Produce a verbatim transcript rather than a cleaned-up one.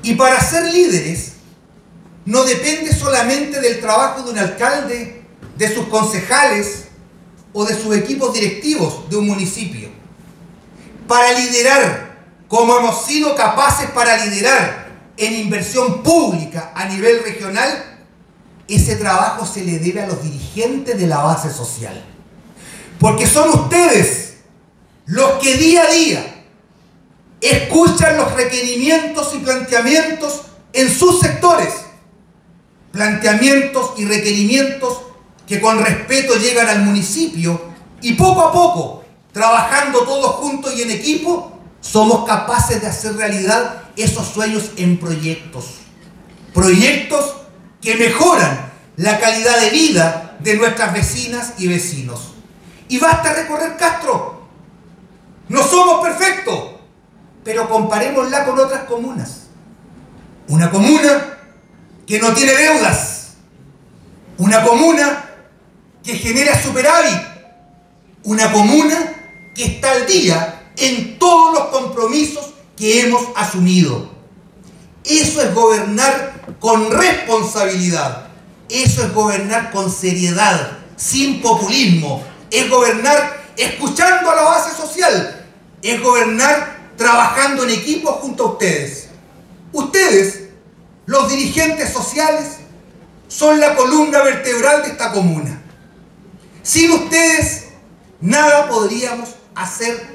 Y para ser líderes, no depende solamente del trabajo de un alcalde, de sus concejales o de sus equipos directivos de un municipio. Para liderar, como hemos sido capaces para liderar en inversión pública a nivel regional, ese trabajo se le debe a los dirigentes de la base social. Porque son ustedes los que día a día escuchan los requerimientos y planteamientos en sus sectores. Planteamientos y requerimientos que con respeto llegan al municipio y poco a poco, trabajando todos juntos y en equipo, somos capaces de hacer realidad esos sueños en proyectos. Proyectos que mejoran la calidad de vida de nuestras vecinas y vecinos. Y basta recorrer Castro. No somos perfectos, pero comparémosla con otras comunas. Una comuna que no tiene deudas. Una comuna que genera superávit. Una comuna que está al día en todos los compromisos que hemos asumido. Eso es gobernar con responsabilidad. Eso es gobernar con seriedad, sin populismo. Es gobernar escuchando a la base social. Es gobernar trabajando en equipo junto a ustedes. Ustedes, los dirigentes sociales, son la columna vertebral de esta comuna. Sin ustedes, nada podríamos hacer